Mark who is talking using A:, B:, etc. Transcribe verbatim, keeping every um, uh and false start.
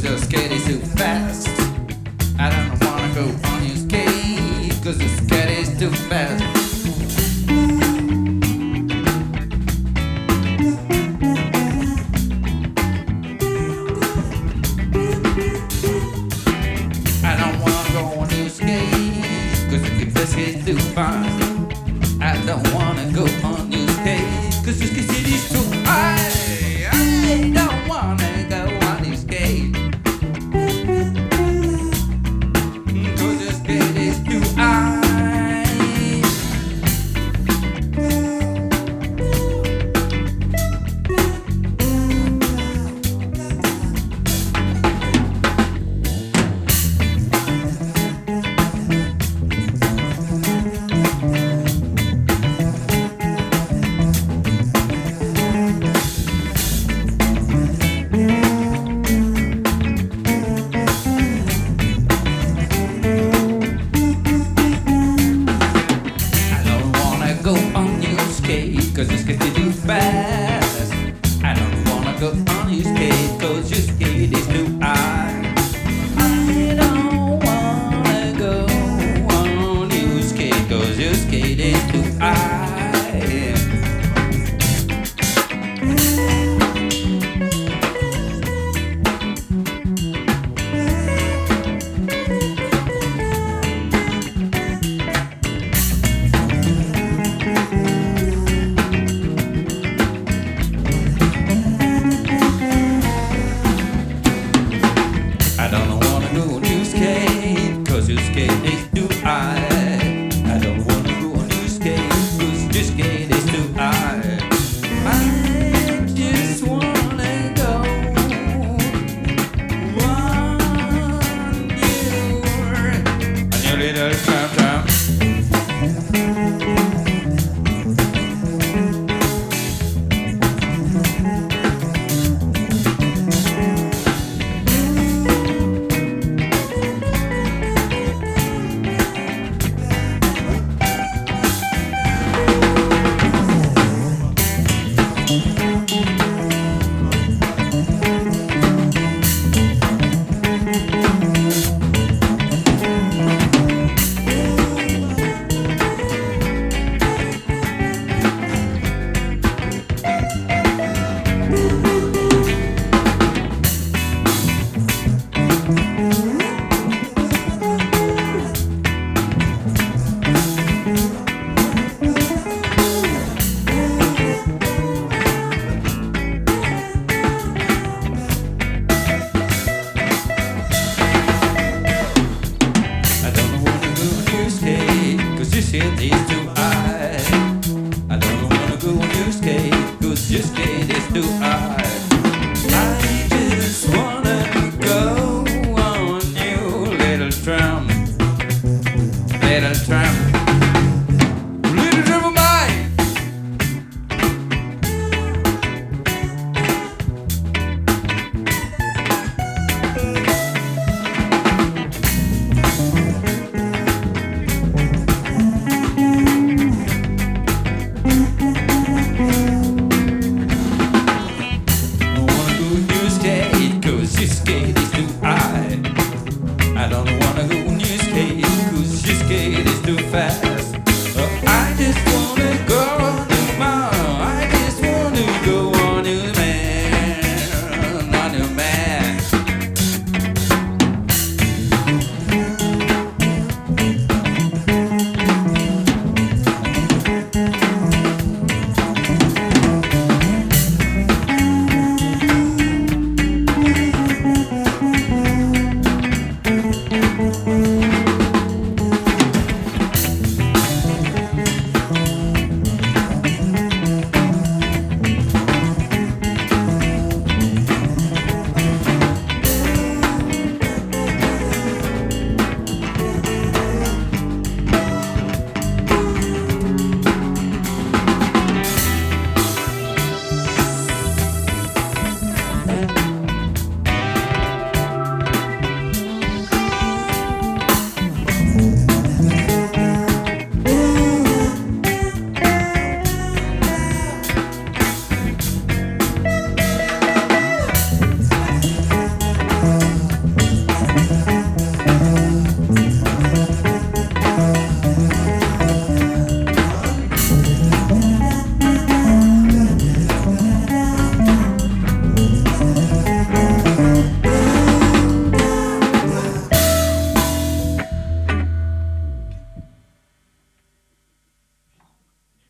A: your skate is too fast. I don't wanna go on your skate, cause your skate is too fast. I don't wanna go on your skate, cause your skate is too fast. I don't wanna go on your skate, cause your skate is too high. I don't wanna go on your skate, cause your skate is too high. Go on your skate, cause your skate is too fast. I don't wanna go on your skate, cause your